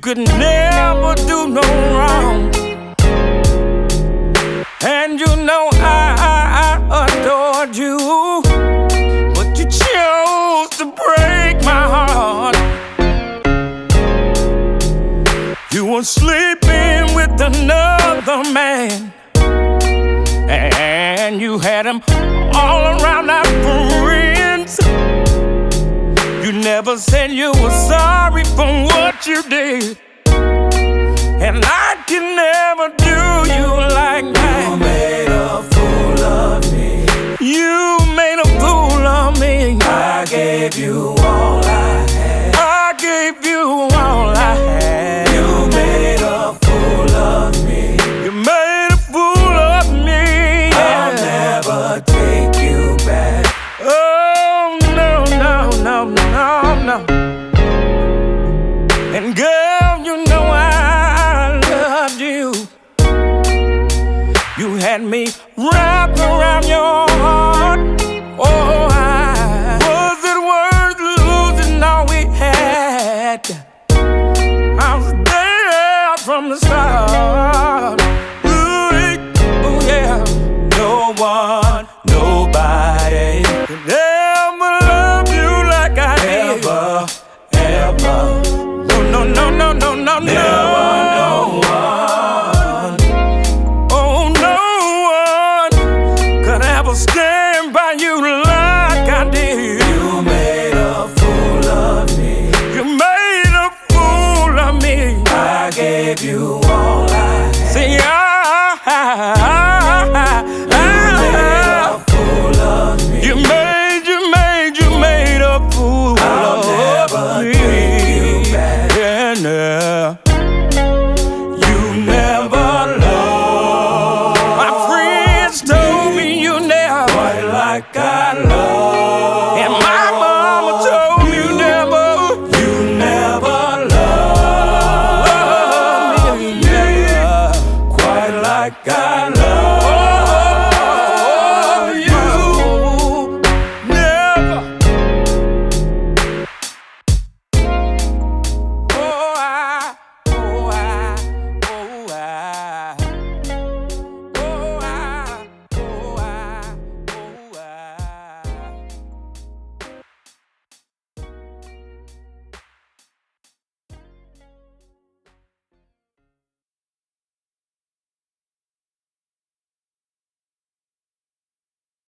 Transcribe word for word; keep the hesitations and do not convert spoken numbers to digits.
could never do no wrong. And you know I, I, I adored you, but you chose to break my heart. You were sleeping with another man, and you had him all around our friends. You never said you were sorry for what you did, and I can never do you like that. You made a fool of me. You made a fool of me. I gave you all I had. I gave you all I had. You made a fool of me. You made a fool of me. I'll never take you back. Oh, no, no, no, no, no. And girl, you know I loved you. You had me wrapped around your heart.